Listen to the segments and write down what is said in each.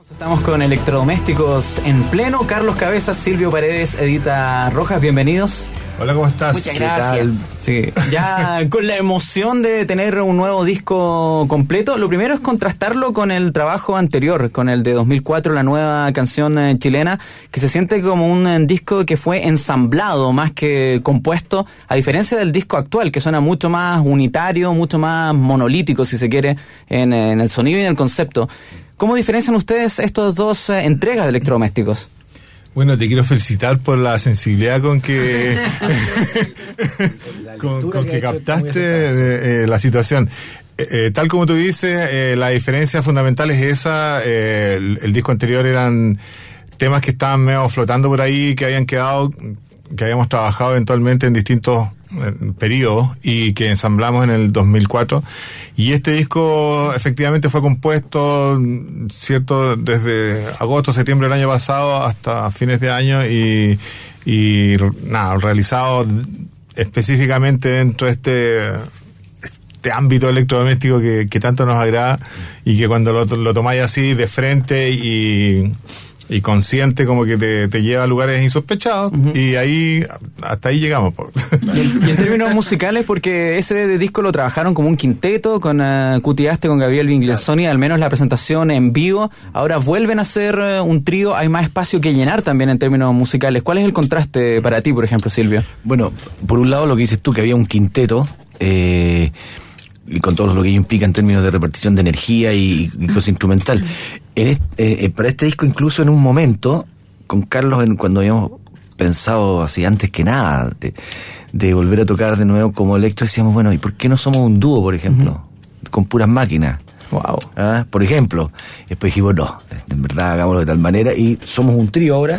Estamos con Electrodomésticos en pleno. Carlos Cabezas, Silvio Paredes, Edita Rojas, bienvenidos. Hola, ¿cómo estás? Muchas gracias. Sí, ya con la emoción de tener un nuevo disco completo, lo primero es contrastarlo con el trabajo anterior, con el de 2004, la nueva canción chilena, que se siente como un disco que fue ensamblado más que compuesto, a diferencia del disco actual, que suena mucho más unitario, mucho más monolítico, si se quiere, en el sonido y en el concepto. ¿Cómo diferencian ustedes estas dos entregas de Electrodomésticos? Bueno, te quiero felicitar por la sensibilidad con que con que captaste la situación. Tal como tú dices, la diferencia fundamental es esa. El disco anterior eran temas que estaban medio flotando por ahí, que habían quedado, que habíamos trabajado eventualmente en distintos periodos y que ensamblamos en el 2004. Y este disco efectivamente fue compuesto, cierto, desde agosto, septiembre del año pasado hasta fines de año y realizado específicamente dentro de este ámbito electrodoméstico que tanto nos agrada y que cuando lo tomáis así de frente y consciente, como que te lleva a lugares insospechados. Y ahí hasta ahí llegamos. Y en términos musicales, porque ese disco lo trabajaron como un quinteto con Cutiaste, con Gabriel Vinglesoni, al menos la presentación en vivo. Ahora vuelven a ser un trío, hay más espacio que llenar también en términos musicales. ¿Cuál es el contraste para ti, por ejemplo, Silvio? Bueno, por un lado lo que dices tú, que había un quinteto, y con todo lo que ello implica en términos de repartición de energía y cosa instrumental. Para este disco, incluso en un momento, con Carlos, cuando habíamos pensado así antes que nada de volver a tocar de nuevo como electro, decíamos, bueno, ¿y por qué no somos un dúo, por ejemplo? Con puras máquinas. Wow. Por ejemplo. Después dijimos, no, en verdad hagámoslo de tal manera, y somos un trío ahora.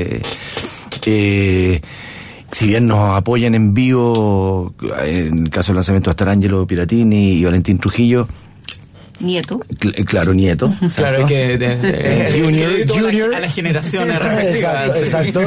Si bien nos apoyan en vivo, en el caso del lanzamiento de Starangelo Piratini y Valentín Trujillo. Nieto. Claro, Nieto. Claro, que Junior. A las generaciones respectivas. Exacto.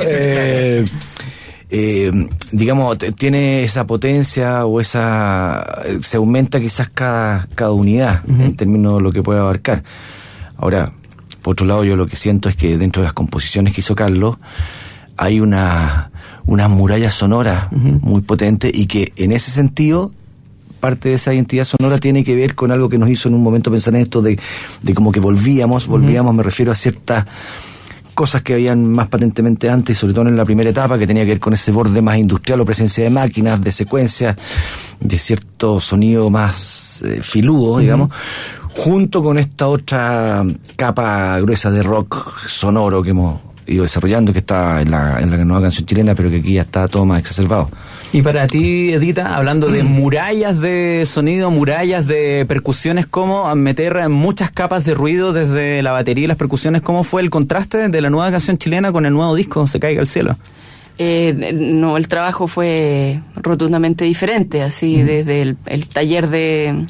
Digamos, tiene esa potencia o se aumenta quizás cada unidad en términos de lo que puede abarcar. Ahora, por otro lado, yo lo que siento es que dentro de las composiciones que hizo Carlos hay unas murallas sonoras muy potentes, y que en ese sentido parte de esa identidad sonora tiene que ver con algo que nos hizo en un momento pensar en esto de como que volvíamos, me refiero a ciertas cosas que habían más patentemente antes, sobre todo en la primera etapa, que tenía que ver con ese borde más industrial o presencia de máquinas, de secuencias, de cierto sonido más filudo, digamos, junto con esta otra capa gruesa de rock sonoro que hemos ido desarrollando, que está en la nueva canción chilena, pero que aquí ya está todo más exacerbado. Y para ti, Edita, hablando de murallas de sonido, murallas de percusiones, ¿cómo meter muchas capas de ruido desde la batería y las percusiones? ¿Cómo fue el contraste de la nueva canción chilena con el nuevo disco, Se Caiga el Cielo? No, el trabajo fue rotundamente diferente, así desde el taller de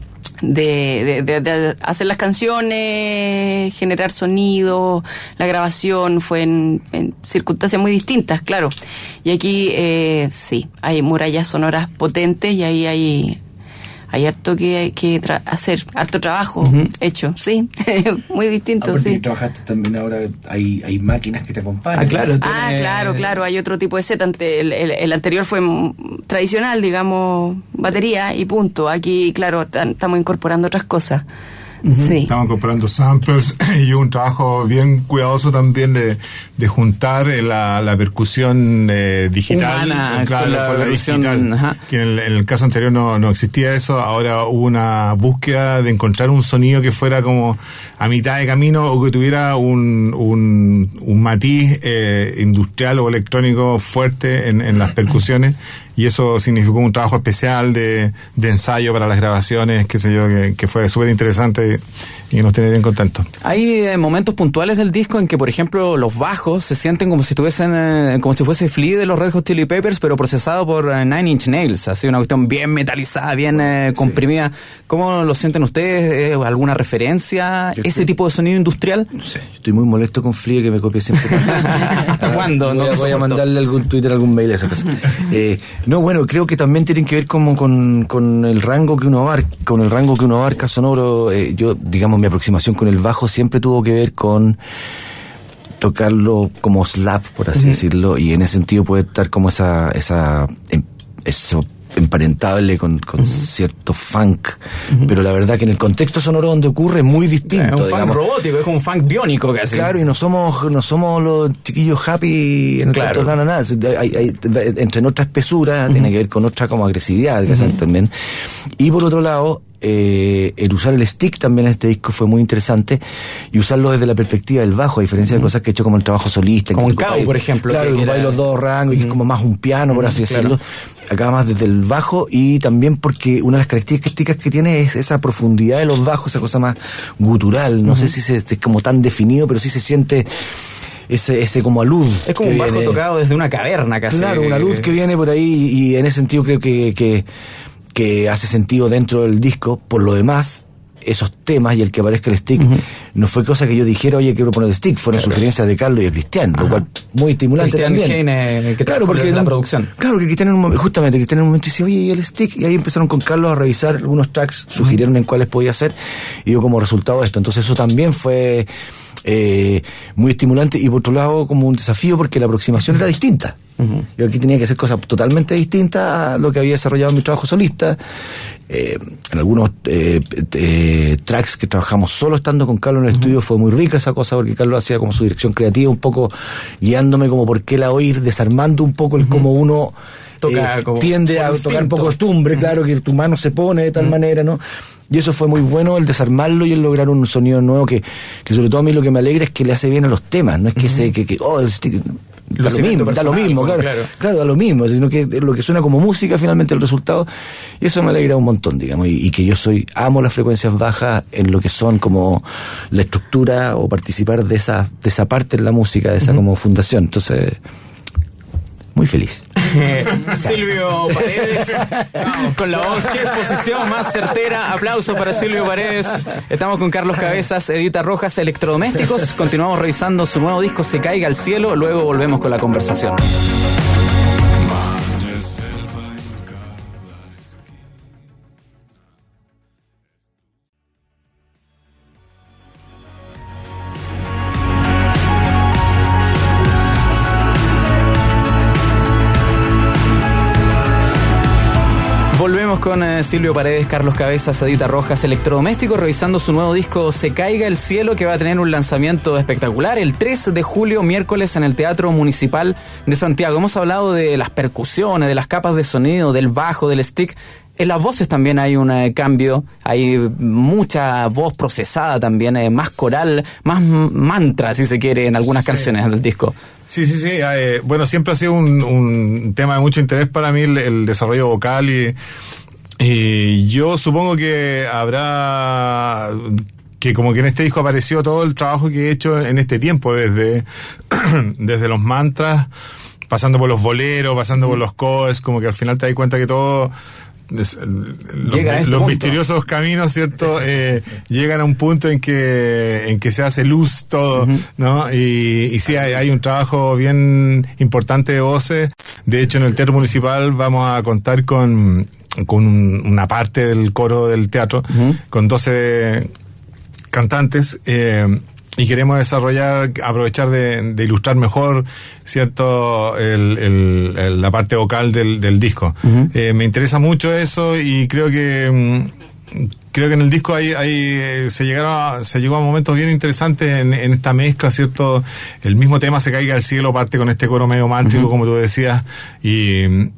hacer las canciones, generar sonido, la grabación fue en circunstancias muy distintas, claro. Y aquí sí, hay murallas sonoras potentes y ahí hay harto que hacer, harto trabajo hecho, sí, muy distinto, Aparte sí. que trabajaste también ahora, hay máquinas que te acompañan. Claro. Hay otro tipo de set. El anterior fue tradicional, digamos, batería y punto. Aquí, claro, estamos incorporando otras cosas. Sí. Estamos incorporando samples y un trabajo bien cuidadoso también de juntar la percusión digital humana, con la digital. Que en el caso anterior no existía eso. Ahora hubo una búsqueda de encontrar un sonido que fuera como a mitad de camino, o que tuviera un matiz industrial o electrónico fuerte en las percusiones. Y eso significó un trabajo especial de ensayo para las grabaciones, qué sé yo, que fue súper interesante y nos tiene bien contentos. Hay momentos puntuales del disco en que, por ejemplo, los bajos se sienten como si estuviesen, como si fuese Flea de los Red Hot Chili Peppers, pero procesado por Nine Inch Nails, así una cuestión bien metalizada, bien comprimida. ¿Cómo lo sienten ustedes? ¿Alguna referencia? ¿Ese tipo de sonido industrial? No sé, estoy muy molesto con Flea, que me copia siempre. ¿Cuándo? Voy a mandarle algún Twitter, algún mail a esa cosa. No, bueno, creo que también tienen que ver como con el rango que uno abarca, sonoro. Yo, digamos, digamos, mi aproximación con el bajo siempre tuvo que ver con tocarlo como slap, por así decirlo, y en ese sentido puede estar como eso emparentable con cierto funk, pero la verdad que en el contexto sonoro donde ocurre es muy distinto. Es un funk robótico, es como un funk biónico casi. Claro, y no somos los chiquillos happy en el canto, nada. Hay entre otra espesura, tiene que ver con otra como agresividad, que también. Y por otro lado, el usar el stick también en este disco fue muy interesante, y usarlo desde la perspectiva del bajo, a diferencia de cosas que he hecho como el trabajo solista, como un Cabo, por ejemplo, claro, que hay los dos rangos, y que es como más un piano, por así decirlo. Acá más desde el bajo, y también porque una de las características que tiene es esa profundidad de los bajos, esa cosa más gutural, no sé si es como tan definido, pero sí se siente ese como alud. Es como un bajo tocado desde una caverna casi. Claro, una luz que viene por ahí, y en ese sentido creo que hace sentido dentro del disco. Por lo demás, esos temas y el que aparezca el stick no fue cosa que yo dijera, oye, quiero poner el stick, fueron sugerencias de Carlos y de Cristian, lo cual muy estimulante Cristian también. Heine, que claro, porque la producción. Claro, que Cristian en un momento dice, oye, ¿y el stick? Y ahí empezaron con Carlos a revisar algunos tracks, sugirieron en cuáles podía hacer, y yo como resultado de esto. Entonces eso también fue muy estimulante, y por otro lado como un desafío, porque la aproximación era distinta. Yo aquí tenía que hacer cosas totalmente distintas a lo que había desarrollado en mi trabajo solista. En algunos tracks que trabajamos solo estando con Carlos en el estudio fue muy rica esa cosa, porque Carlos hacía como su dirección creativa, un poco guiándome como por qué la oír, desarmando un poco el cómo uno tiende a tocar por costumbre, claro, que tu mano se pone de tal manera, ¿no? Y eso fue muy bueno, el desarmarlo y el lograr un sonido nuevo que sobre todo a mí lo que me alegra es que le hace bien a los temas, no es que el stick da lo mismo, claro, da lo mismo, sino que lo que suena como música finalmente el resultado, y eso me alegra un montón, digamos, y que yo amo las frecuencias bajas en lo que son como la estructura o participar de esa parte en la música, de esa como fundación. Entonces, muy feliz. Silvio Paredes, vamos con la voz, qué exposición más certera. Aplauso para Silvio Paredes. Estamos con Carlos Cabezas, Edita Rojas, Electrodomésticos. Continuamos revisando su nuevo disco Se Caiga al Cielo, luego volvemos con la conversación. Volvemos con Silvio Paredes, Carlos Cabezas, Edita Rojas, Electrodomésticos, revisando su nuevo disco Se Caiga el Cielo, que va a tener un lanzamiento espectacular el 3 de julio, miércoles, en el Teatro Municipal de Santiago. Hemos hablado de las percusiones, de las capas de sonido, del bajo, del stick. En las voces también hay un cambio, hay mucha voz procesada también, más coral, más mantra, si se quiere, en algunas canciones del disco. Sí. Bueno, siempre ha sido un tema de mucho interés para mí el desarrollo vocal, y yo supongo que habrá que como que en este disco apareció todo el trabajo que he hecho en este tiempo, desde los mantras, pasando por los boleros, pasando por los covers, como que al final te das cuenta que todo... los misteriosos caminos, ¿cierto? Llegan a un punto en que se hace luz todo, ¿no? Y sí, hay un trabajo bien importante de voces. De hecho, en el Teatro Municipal vamos a contar con una parte del coro del teatro, con 12 cantantes, y queremos aprovechar de ilustrar mejor, ¿cierto?, la parte vocal del disco. Me interesa mucho eso, y creo que en el disco se llegó a momentos bien interesantes en esta mezcla, ¿cierto? El mismo tema Se Caiga al Cielo parte con este coro medio mántrico, como tú decías, y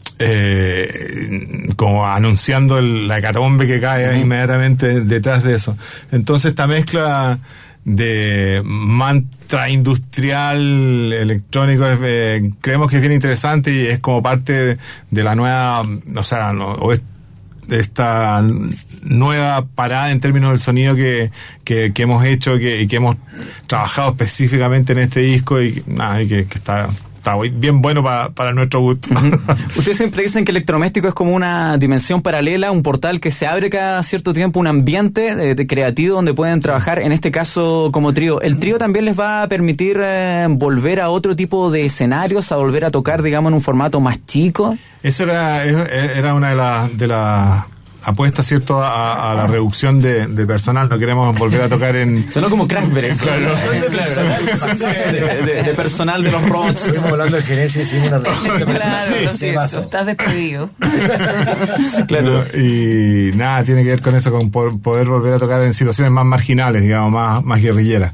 como anunciando la hecatombe que cae inmediatamente detrás de eso. Entonces esta mezcla de mantra industrial electrónico creemos que es bien interesante, y es como parte de la nueva, de esta nueva parada en términos del sonido que hemos hecho, y que hemos trabajado específicamente en este disco, y que está bien bueno para nuestro gusto. Ustedes siempre dicen que Electrodoméstico es como una dimensión paralela, un portal que se abre cada cierto tiempo, un ambiente creativo donde pueden trabajar, en este caso como trío. ¿El trío también les va a permitir volver a otro tipo de escenarios, a volver a tocar, digamos, en un formato más chico? Eso era una de las apuesta, ¿cierto?, a la reducción de personal. No queremos volver a tocar en... Sonó como Crackberry. Claro. De personal de los robots. Estamos hablando de gerencia y hicimos una reducción de personal. Claro, sí, estás despedido. Claro. Y nada, tiene que ver con eso, con poder volver a tocar en situaciones más marginales, digamos, más guerrilleras.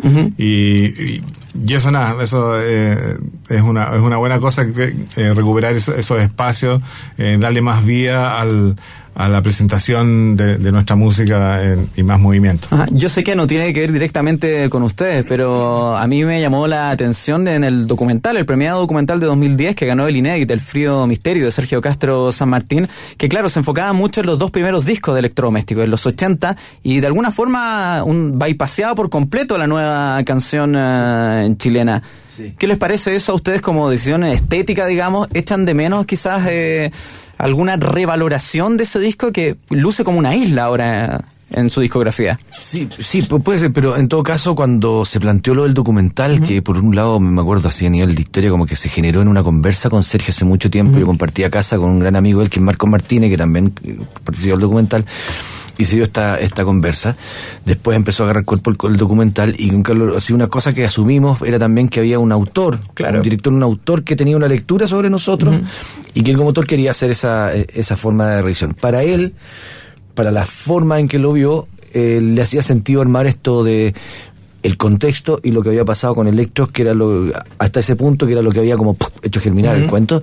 Y eso nada, eso es una buena cosa, recuperar esos espacios, darle más vida a la presentación de nuestra música y más movimiento. Ajá. Yo sé que no tiene que ver directamente con ustedes, pero a mí me llamó la atención en el documental, el premiado documental de 2010 que ganó el INEDIT, El Frío Misterio, de Sergio Castro San Martín, que claro, se enfocaba mucho en los dos primeros discos de electrodoméstico, en los 80, y de alguna forma bypaseaba por completo la nueva canción chilena. Sí. ¿Qué les parece eso a ustedes como decisión estética, digamos? ¿Echan de menos quizás alguna revaloración de ese disco que luce como una isla ahora en su discografía? Sí, puede ser, pero en todo caso, cuando se planteó lo del documental, que por un lado, me acuerdo así a nivel de historia, como que se generó en una conversa con Sergio hace mucho tiempo. Yo compartía casa con un gran amigo de él, que es Marco Martínez, que también participó del documental, y se dio esta conversa. Después empezó a agarrar cuerpo el documental, y así una cosa que asumimos era también que había un autor, un director, un autor que tenía una lectura sobre nosotros, y que él como autor quería hacer esa forma de revisión. Para él, para la forma en que lo vio, le hacía sentido armar esto de el contexto y lo que había pasado con Electros, que era hasta ese punto, que era lo que había como hecho germinar el cuento.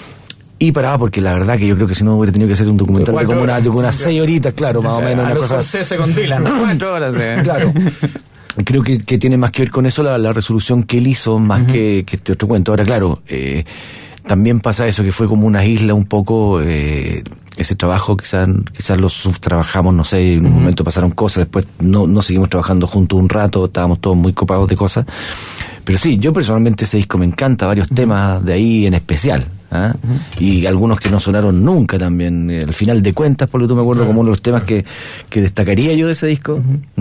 Y paraba, porque la verdad que yo creo que si no hubiera tenido que hacer un documental de como unas 6 horitas, claro, más o menos. A los Scorsese con Dylan, 4 horas de... Claro. Creo que tiene más que ver con eso la resolución que él hizo, más que este otro cuento. Ahora, claro, también pasa eso, que fue como una isla un poco... ese trabajo quizás lo subtrabajamos, no sé, en un momento pasaron cosas, después no seguimos trabajando juntos un rato, estábamos todos muy copados de cosas. Pero sí, yo personalmente ese disco me encanta, varios temas de ahí en especial, ¿eh? Y algunos que no sonaron nunca también, al final de cuentas, porque tú me acuerdo como uno de los temas que destacaría yo de ese disco.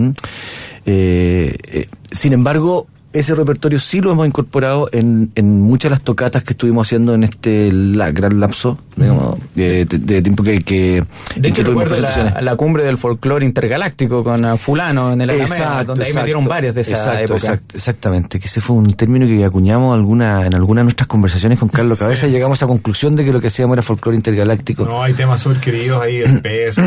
Sin embargo, ese repertorio sí lo hemos incorporado en muchas de las tocatas que estuvimos haciendo en este gran lapso, digamos, de tiempo que de hecho recuerdo la cumbre del folclore intergaláctico con fulano en el Alameda, donde ahí metieron varias de esa época. Exactamente, que ese fue un término que acuñamos en algunas de nuestras conversaciones con Carlos Cabeza, y llegamos a la conclusión de que lo que hacíamos era folclore intergaláctico. No, hay temas súper queridos ahí, espesos,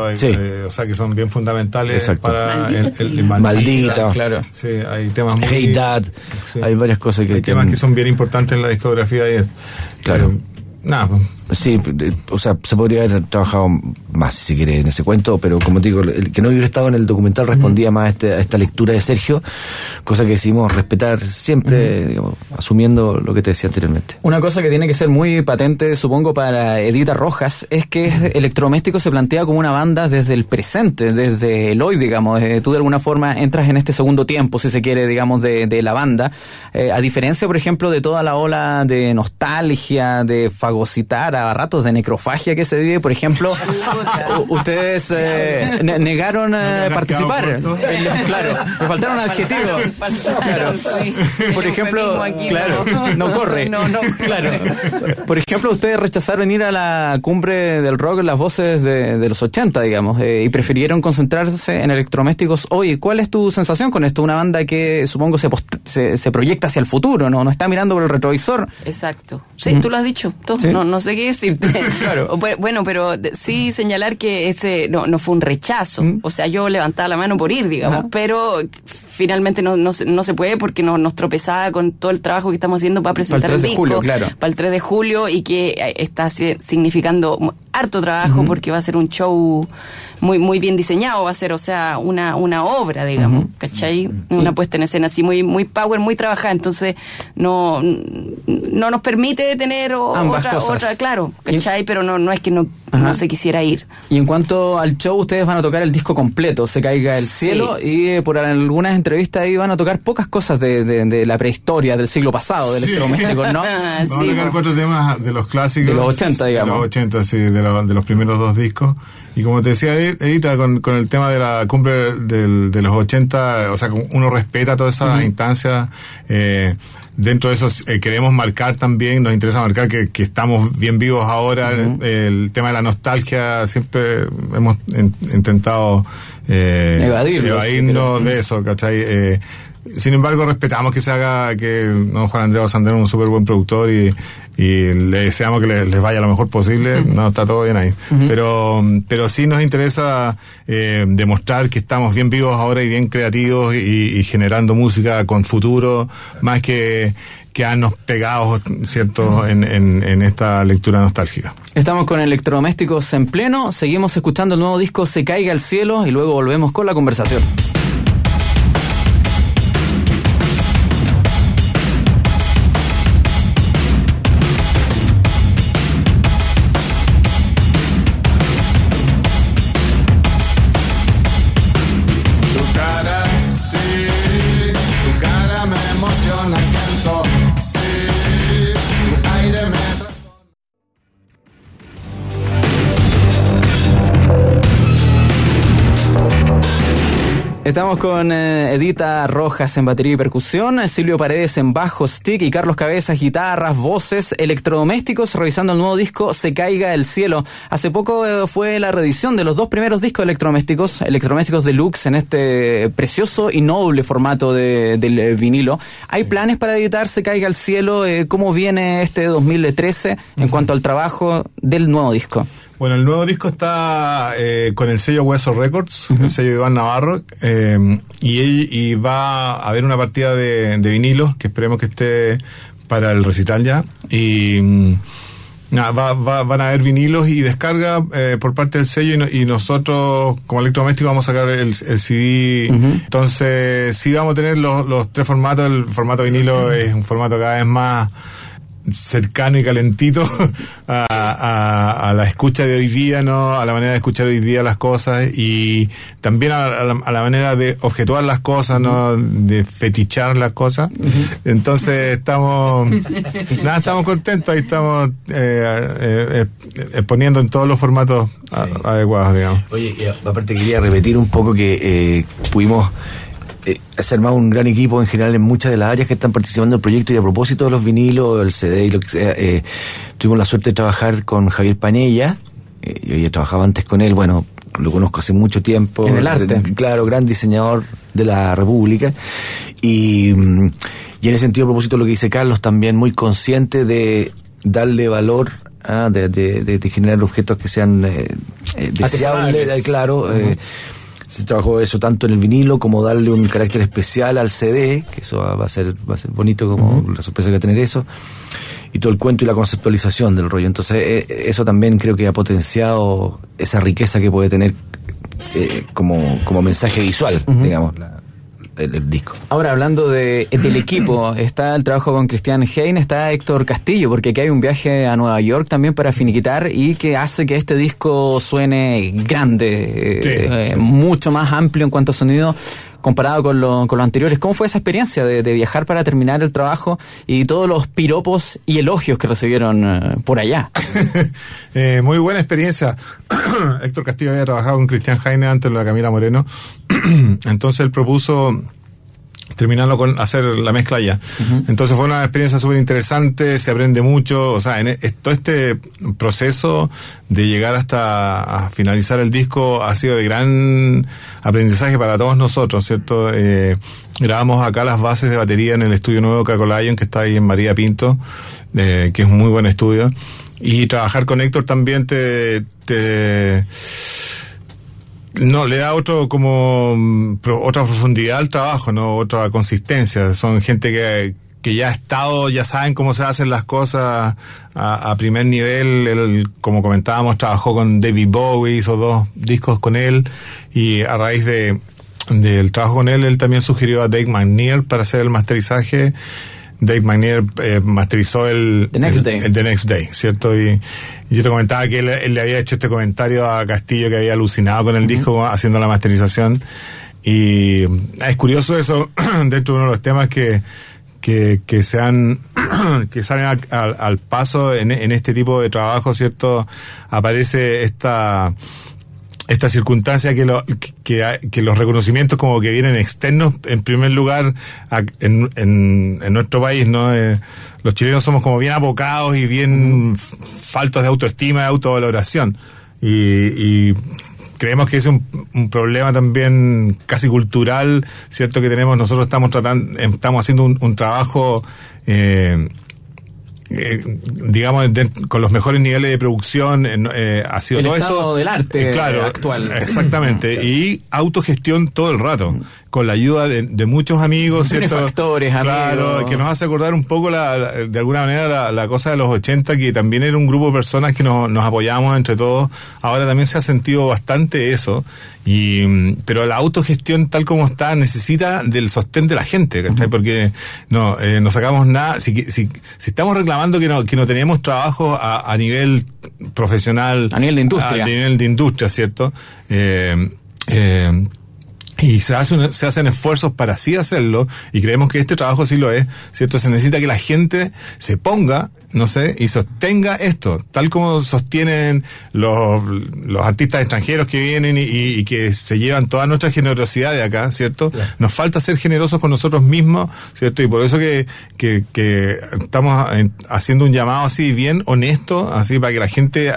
o sea, que son bien fundamentales para el Maldita. Claro. Sí, hay temas muy... Sí. Hay varias cosas hay temas que son bien importantes en la discografía claro. Nada. Sí, o sea, se podría haber trabajado más, si se quiere, en ese cuento, pero como te digo, el que no hubiera estado en el documental respondía más a esta lectura de Sergio, cosa que decidimos respetar siempre, digamos, asumiendo lo que te decía anteriormente. Una cosa que tiene que ser muy patente, supongo, para Edita Rojas, es que Electrodoméstico se plantea como una banda desde el presente, desde el hoy, digamos. Tú de alguna forma entras en este segundo tiempo, si se quiere, digamos, de la banda, a diferencia, por ejemplo, de toda la ola de nostalgia, de fagocitar a ratos, de necrofagia que se vive, por ejemplo. Ustedes negaron participar. Claro, me faltaron adjetivos. Claro. Por ejemplo, no corre. Claro. Por ejemplo, ustedes rechazaron ir a la cumbre del rock en las voces de los 80, digamos, y prefirieron concentrarse en Electrodomésticos hoy. ¿Cuál es tu sensación con esto? Una banda que supongo se proyecta hacia el futuro, ¿no? No está mirando por el retrovisor. Exacto. Sí, tú lo has dicho. ¿Sí? No sé qué decirte. Claro. Bueno, pero sí señalar que no fue un rechazo. O sea, yo levantaba la mano por ir, digamos, pero finalmente no se puede, porque nos tropezaba con todo el trabajo que estamos haciendo para presentar el disco. Para el 3 de julio, y que está significando harto trabajo, porque va a ser un show muy muy bien diseñado, va a ser, o sea, una obra, digamos, ¿cachai? Una puesta en escena así muy power, muy trabajada, entonces no nos permite tener otra, claro, ¿cachai? Pero no es que no se quisiera ir. Y en cuanto al show, ustedes van a tocar el disco completo, Se Caiga el Cielo, y por algunas entrevistas ahí van a tocar pocas cosas de la prehistoria, del siglo pasado, de Electrodomésticos, ¿no? Vamos a tocar 4 temas de los clásicos. De los 80, digamos. De los 80, sí, de los primeros 2 discos. Y como te decía Edita, con el tema de la cumbre de los 80, o sea, uno respeta todas esas instancias. Dentro de eso queremos marcar también, nos interesa marcar que estamos bien vivos ahora. El tema de la nostalgia, siempre hemos intentado evadirnos de eso, ¿cachai? Sin embargo, respetamos que se haga, que don Juan Andrés Sandero es un súper buen productor y le deseamos que les vaya lo mejor posible. No, está todo bien ahí. Pero sí nos interesa demostrar que estamos bien vivos ahora y bien creativos y generando música con futuro, más que quedarnos pegados, ¿cierto?, en esta lectura nostálgica. Estamos con Electrodomésticos en pleno, seguimos escuchando el nuevo disco Se Caiga al Cielo y luego volvemos con la conversación. Estamos con Edita Rojas en batería y percusión, Silvio Paredes en bajo, stick y Carlos Cabezas, guitarras, voces, electrodomésticos, revisando el nuevo disco Se Caiga el Cielo. Hace poco fue la reedición de los 2 primeros discos de Electrodomésticos Deluxe en este precioso y noble formato del vinilo. ¿Hay planes para editar Se Caiga el Cielo? ¿Cómo viene este 2013 en cuanto al trabajo del nuevo disco? Bueno, el nuevo disco está con el sello Hueso Records, el sello de Iván Navarro, y va a haber una partida de vinilos que esperemos que esté para el recital ya. Y van a haber vinilos y descarga por parte del sello y nosotros como Electrodoméstico vamos a sacar el CD. Entonces sí vamos a tener los 3 formatos. El formato vinilo es un formato cada vez más cercano y calentito a la escucha de hoy día, ¿no? A la manera de escuchar hoy día las cosas y también a la manera de objetuar las cosas, ¿no? De fetichar las cosas. Entonces estamos contentos, ahí estamos poniendo en todos los formatos adecuados, digamos. Oye, aparte quería repetir un poco que pudimos se ha armado un gran equipo en general en muchas de las áreas que están participando en el proyecto, y a propósito de los vinilos, el CD y lo que sea, tuvimos la suerte de trabajar con Javier Panella. Yo había trabajado antes con él, bueno, lo conozco hace mucho tiempo. En el arte. Claro, gran diseñador de la República. Y en ese sentido, a propósito de lo que dice Carlos, también muy consciente de darle valor, de generar objetos que sean deseables, claro. Se trabajó eso tanto en el vinilo como darle un carácter especial al CD, que eso va a ser bonito, como la sorpresa que va a tener eso, y todo el cuento y la conceptualización del rollo. Entonces eso también creo que ha potenciado esa riqueza que puede tener como mensaje visual, digamos, el disco. Ahora, hablando del equipo, está el trabajo con Cristian Hein, está Héctor Castillo, porque aquí hay un viaje a Nueva York también para finiquitar y que hace que este disco suene grande, mucho más amplio en cuanto a sonido comparado con lo anteriores. ¿Cómo fue esa experiencia de viajar para terminar el trabajo y todos los piropos y elogios que recibieron por allá? Muy buena experiencia. Héctor Castillo había trabajado con Cristian Heine antes, la Camila Moreno. Entonces él propuso terminarlo con hacer la mezcla allá. Entonces fue una experiencia súper interesante, se aprende mucho, o sea, todo este proceso de llegar hasta a finalizar el disco ha sido de gran aprendizaje para todos nosotros, ¿cierto? Grabamos acá las bases de batería en el estudio nuevo Caco Lion, que está ahí en María Pinto, que es un muy buen estudio, y trabajar con Héctor también le da otra profundidad al trabajo, ¿no? Otra consistencia. Son gente que ya ha estado, ya saben cómo se hacen las cosas a primer nivel. Él, como comentábamos, trabajó con David Bowie, hizo 2 discos con él, y a raíz del trabajo con él también sugirió a Dave McNear para hacer el masterizaje. Dave McNear masterizó el The Next Day, ¿cierto? Y yo te comentaba que él le había hecho este comentario a Castillo, que había alucinado con el disco haciendo la masterización, y es curioso eso dentro de uno de los temas que salen al paso en este tipo de trabajo, ¿cierto? Aparece esta esta circunstancia que los reconocimientos como que vienen externos, en primer lugar, en nuestro país, ¿no? Los chilenos somos como bien abocados y bien faltos de autoestima, de autovaloración. Y creemos que es un problema también casi cultural, ¿cierto? Que tenemos, nosotros estamos haciendo un trabajo, digamos, con los mejores niveles de producción, ha sido el todo estado esto del arte claro, actual. Exactamente, y autogestión todo el rato, con la ayuda de muchos amigos, ¿cierto? Benefactores, claro, amigos. que nos hace acordar un poco de alguna manera la cosa de los 80, que también era un grupo de personas que nos apoyábamos entre todos. Ahora también se ha sentido bastante eso, pero la autogestión tal como está necesita del sostén de la gente, ¿cachai? Porque no sacamos nada, si estamos reclamando que no tenemos trabajo a nivel profesional, a nivel de industria, ¿cierto? Y se hacen esfuerzos para así hacerlo, y creemos que este trabajo sí lo es, ¿cierto? Se necesita que la gente se ponga, no sé, y sostenga esto, tal como sostienen los artistas extranjeros que vienen y que se llevan toda nuestra generosidad de acá, ¿cierto? Claro. Nos falta ser generosos con nosotros mismos, ¿cierto? Y por eso que estamos haciendo un llamado así bien honesto, así para que la gente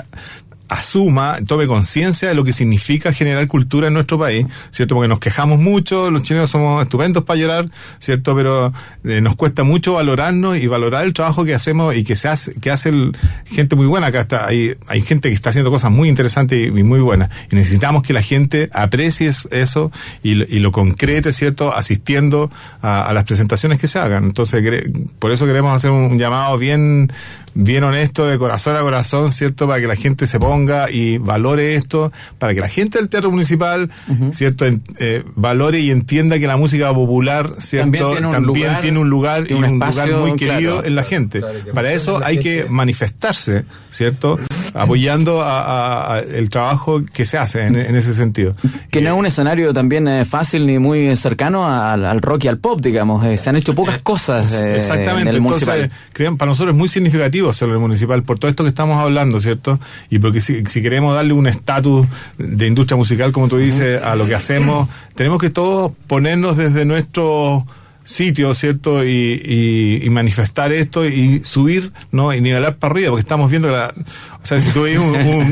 asuma, tome conciencia de lo que significa generar cultura en nuestro país, ¿cierto? Porque nos quejamos mucho, los chilenos somos estupendos para llorar, ¿cierto? Pero nos cuesta mucho valorarnos y valorar el trabajo que hacemos y que hace gente muy buena. Acá hay gente que está haciendo cosas muy interesantes y muy buenas. Y necesitamos que la gente aprecie eso y lo concrete, ¿cierto? Asistiendo a las presentaciones que se hagan. Entonces, por eso queremos hacer un llamado bien honesto, de corazón a corazón, ¿cierto? Para que la gente se ponga y valore esto, para que la gente del Teatro Municipal, ¿cierto? Valore y entienda que la música popular, ¿cierto? También tiene un lugar y un lugar muy querido, claro, en la gente. Claro, para eso hay que manifestarse, ¿cierto? Apoyando a el trabajo que se hace en ese sentido. Que no es un escenario también fácil ni muy cercano al rock y al pop, digamos. Se han hecho pocas cosas exactamente. En el municipal. Entonces, para nosotros es muy significativo hacerlo en el municipal, por todo esto que estamos hablando, ¿cierto? Y porque si queremos darle un estatus de industria musical, como tú dices, a lo que hacemos, tenemos que todos ponernos desde nuestro sitio, ¿cierto? Y manifestar esto y subir, ¿no? Y nivelar para arriba, porque estamos viendo o sea, si tú ves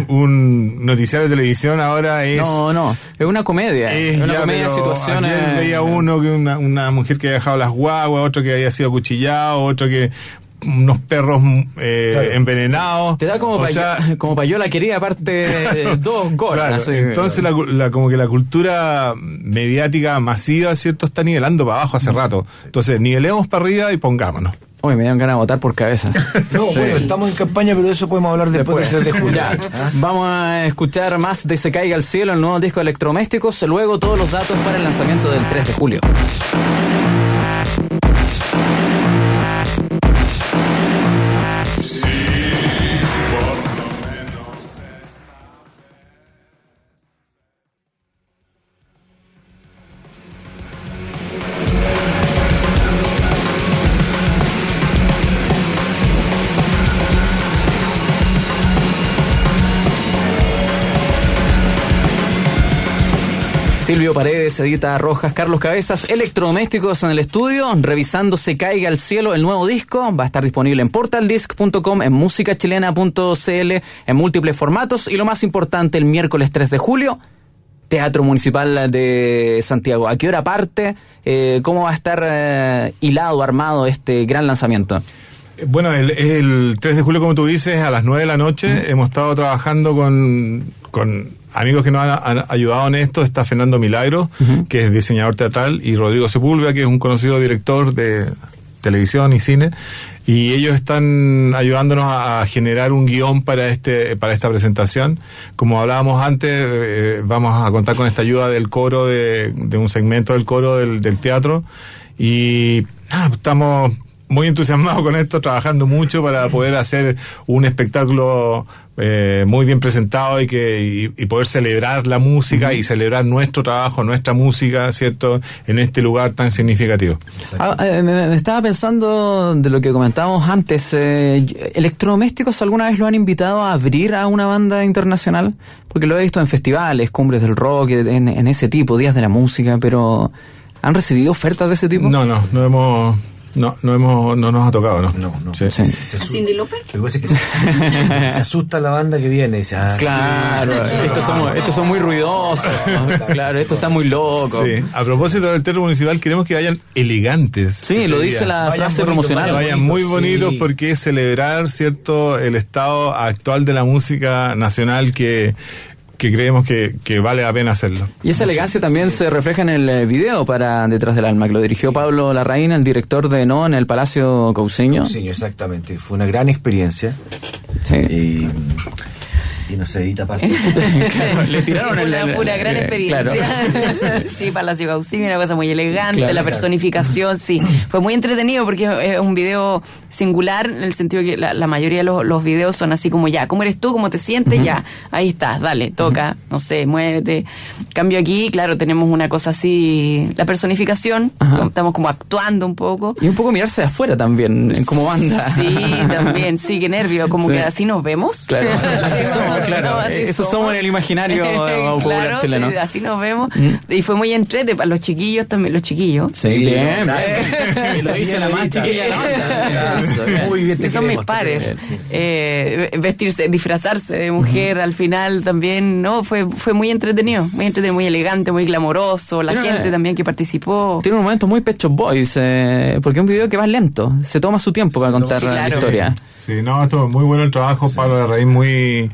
un noticiario de televisión ahora es... No, es una comedia. Es una comedia de situaciones... Ayer veía uno que una mujer que había dejado las guaguas, otro que había sido acuchillado, otro que... unos perros claro, envenenados. Te da como para yo la quería, aparte 2 gordas. Claro, entonces como que la cultura mediática masiva, ¿cierto? Está nivelando para abajo hace rato. Entonces, nivelemos para arriba y pongámonos. Uy, me dan ganas de votar por cabeza. No, sí. Bueno, estamos en campaña, pero de eso podemos hablar después del 3 de julio. Ya. Vamos a escuchar más de Se Caiga al Cielo, el nuevo disco de Electrodomésticos. Luego todos los datos para el lanzamiento del 3 de julio. Silvio Paredes, Edita Rojas, Carlos Cabezas, Electrodomésticos en el estudio, revisando Se Caiga al Cielo, el nuevo disco. Va a estar disponible en portaldisc.com, en musicachilena.cl, en múltiples formatos. Y lo más importante, el miércoles 3 de julio, Teatro Municipal de Santiago. ¿A qué hora parte? ¿Cómo va a estar hilado, armado este gran lanzamiento? Bueno, el 3 de julio, como tú dices, a las 9 de la noche, hemos estado trabajando con amigos que nos han ayudado en esto. Está Fernando Milagro, que es diseñador teatral, y Rodrigo Sepúlveda, que es un conocido director de televisión y cine, y ellos están ayudándonos a generar un guión para esta presentación. Como hablábamos antes, vamos a contar con esta ayuda del coro, de un segmento del coro del teatro, y estamos muy entusiasmado con esto, trabajando mucho para poder hacer un espectáculo muy bien presentado y poder celebrar la música y celebrar nuestro trabajo, nuestra música, ¿cierto?, en este lugar tan significativo. Me estaba pensando de lo que comentábamos antes. ¿Electrodomésticos alguna vez lo han invitado a abrir a una banda internacional? Porque lo he visto en festivales, cumbres del rock, en ese tipo, días de la música, pero ¿han recibido ofertas de ese tipo? No nos ha tocado, ¿no? No. Sí. ¿A Cyndi Lauper? Lo que pasa es que se asusta la banda que viene. Claro, estos son muy ruidosos. Claro, esto está muy loco. Sí. A propósito del Teatro Municipal, queremos que vayan elegantes. Sí, lo dice la frase promocional. Vayan muy bonitos, porque es celebrar, ¿cierto?, el estado actual de la música nacional que creemos que vale la pena hacerlo. Y esa elegancia también se refleja en el video para Detrás del Alma, que lo dirigió Pablo Larraín, el director de No, en el Palacio Cousiño. Sí, exactamente. Fue una gran experiencia. Sí. Y no sé, tapar. Claro, le tiraron una gran experiencia. Claro. Sí, Palacio Cousiño, una cosa muy elegante, la personificación, sí. Fue muy entretenido porque es un video singular, en el sentido que la mayoría de los videos son así como ya, ¿cómo eres tú? ¿Cómo te sientes? Ya, ahí estás, dale, toca, no sé, muévete. Cambio aquí, claro, tenemos una cosa así, la personificación, estamos como actuando un poco. Y un poco mirarse de afuera también, como banda. Sí, también, sí, qué nervio, como que así nos vemos. Claro, así somos. Claro, eso somos en el imaginario popular chileno. Sí, así nos vemos. Y fue muy entrete para los chiquillos también, los chiquillos. Sí, bien. Y lo dice la más chiquilla de la banda. Muy bien, que son mis pares. Vestirse, disfrazarse de mujer al final también, ¿no? Fue muy entretenido, muy elegante, muy glamoroso. La gente también que participó. Tiene un momento muy Pet Shop Boys, porque es un video que va lento, se toma su tiempo para contar la historia. Sí, no, esto es muy bueno el trabajo, Pablo Larraín,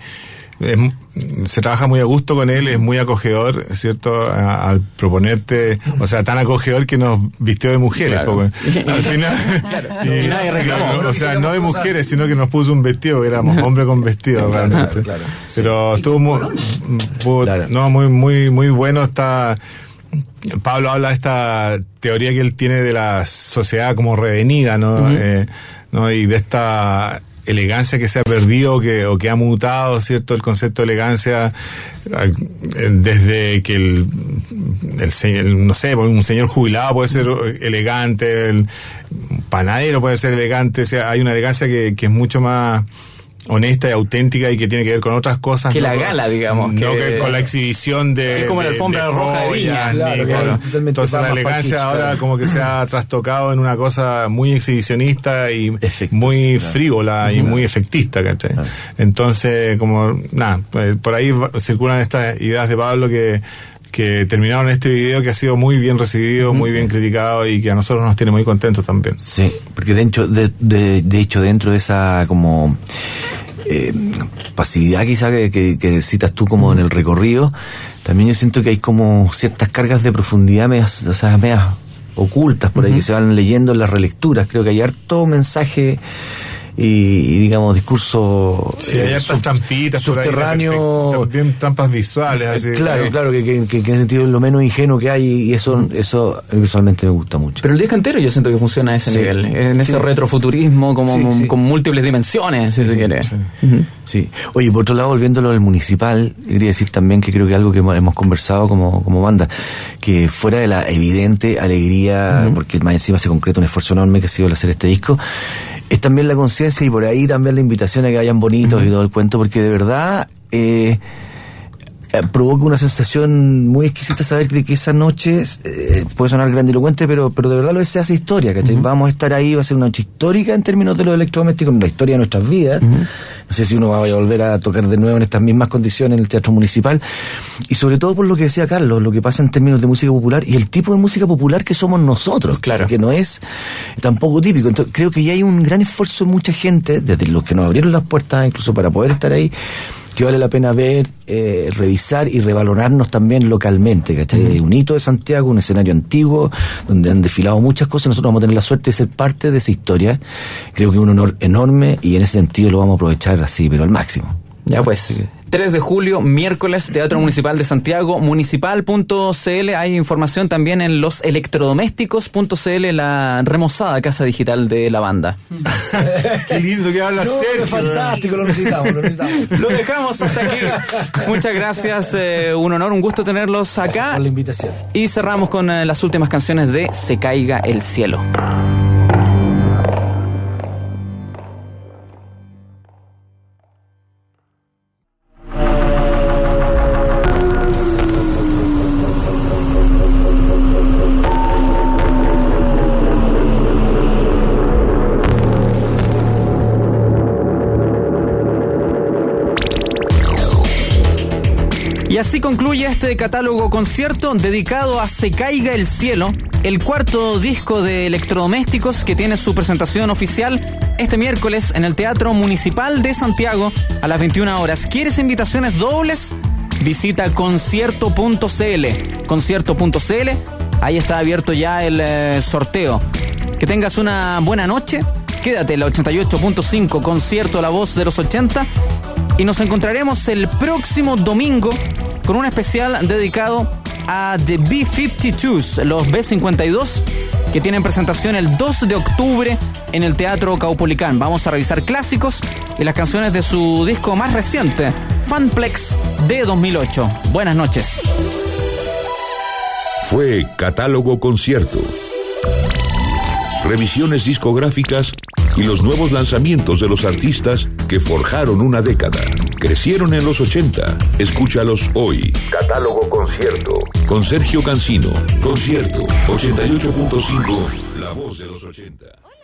se trabaja muy a gusto con él, es muy acogedor, ¿cierto? Al proponerte, o sea, tan acogedor que nos vistió de mujeres, claro. Porque al final y nadie reclamó. O sea, no de mujeres, sino que nos puso un vestido, éramos hombre con vestido, realmente. Claro. Pero estuvo muy bueno. Pablo habla de esta teoría que él tiene de la sociedad como revenida, ¿no? Y de esta elegancia que se ha perdido o que ha mutado, ¿cierto? El concepto de elegancia desde que no sé, un señor jubilado puede ser elegante, el panadero puede ser elegante, o sea, hay una elegancia que es mucho más honesta y auténtica y que tiene que ver con otras cosas que la gala, digamos, no que con la exhibición de es como la alfombra roja de Viña, claro. Entonces la elegancia ahora como que se ha trastocado en una cosa muy exhibicionista y muy frívola y muy efectista, ¿cachai? Entonces como por ahí circulan estas ideas de Pablo que terminaron este video, que ha sido muy bien recibido, muy bien criticado y que a nosotros nos tiene muy contentos también. Sí, porque de hecho dentro de esa como pasividad quizá que citas tú como en el recorrido, también yo siento que hay como ciertas cargas de profundidad medias ocultas por ahí que se van leyendo en las relecturas. Creo que hay harto mensaje y digamos discurso hay hartas trampitas subterráneo, también trampas visuales así, claro que en ese sentido es lo menos ingenuo que hay, y eso visualmente me gusta mucho. Pero el disco entero yo siento que funciona a ese nivel, en ese retrofuturismo con múltiples dimensiones, si se quiere. Sí. Oye, por otro lado, volviéndolo al municipal, quería decir también que creo que algo que hemos conversado como banda, que fuera de la evidente alegría, porque más encima se concreta un esfuerzo enorme que ha sido el hacer este disco, es también la conciencia y por ahí también la invitación a que vayan bonitos y todo el cuento, porque de verdad provoca una sensación muy exquisita saber de que esa noche puede sonar grandilocuente, pero de verdad se hace historia, ¿cachai? Vamos a estar ahí, va a ser una noche histórica en términos de los electrodomésticos, en la historia de nuestras vidas. No sé si uno va a volver a tocar de nuevo en estas mismas condiciones en el Teatro Municipal, y sobre todo por lo que decía Carlos, lo que pasa en términos de música popular y el tipo de música popular que somos nosotros, claro, que no es tampoco típico. Entonces, creo que ya hay un gran esfuerzo de mucha gente, desde los que nos abrieron las puertas incluso para poder estar ahí, que vale la pena ver, revisar y revalorarnos también localmente, ¿cachai? Hay un hito de Santiago, un escenario antiguo, donde han desfilado muchas cosas. Nosotros vamos a tener la suerte de ser parte de esa historia. Creo que es un honor enorme y en ese sentido lo vamos a aprovechar así, pero al máximo. Ya pues, 3 de julio, miércoles, Teatro Municipal de Santiago, municipal.cl. Hay información también en loselectrodomésticos.cl, la remozada casa digital de la banda. Qué lindo que habla Sergio. Es fantástico, lo necesitamos. Lo dejamos hasta aquí. Muchas gracias, un honor, un gusto tenerlos acá. Gracias por la invitación. Y cerramos con las últimas canciones de Se Caiga el Cielo. Y así concluye este catálogo concierto dedicado a Se Caiga el Cielo, el cuarto disco de electrodomésticos que tiene su presentación oficial este miércoles en el Teatro Municipal de Santiago a las 21 horas. ¿Quieres invitaciones dobles? Visita concierto.cl. Concierto.cl, ahí está abierto ya el sorteo. Que tengas una buena noche. Quédate en la 88.5, Concierto La Voz de los 80. Y nos encontraremos el próximo domingo con un especial dedicado a The B-52s, los B-52, que tienen presentación el 2 de octubre en el Teatro Caupolicán. Vamos a revisar clásicos y las canciones de su disco más reciente, Funplex, de 2008. Buenas noches. Fue Catálogo Concierto. Revisiones discográficas y los nuevos lanzamientos de los artistas que forjaron una década. Crecieron en los 80. Escúchalos hoy. Catálogo Concierto. Con Sergio Cancino. Concierto 88.5. La voz de los 80.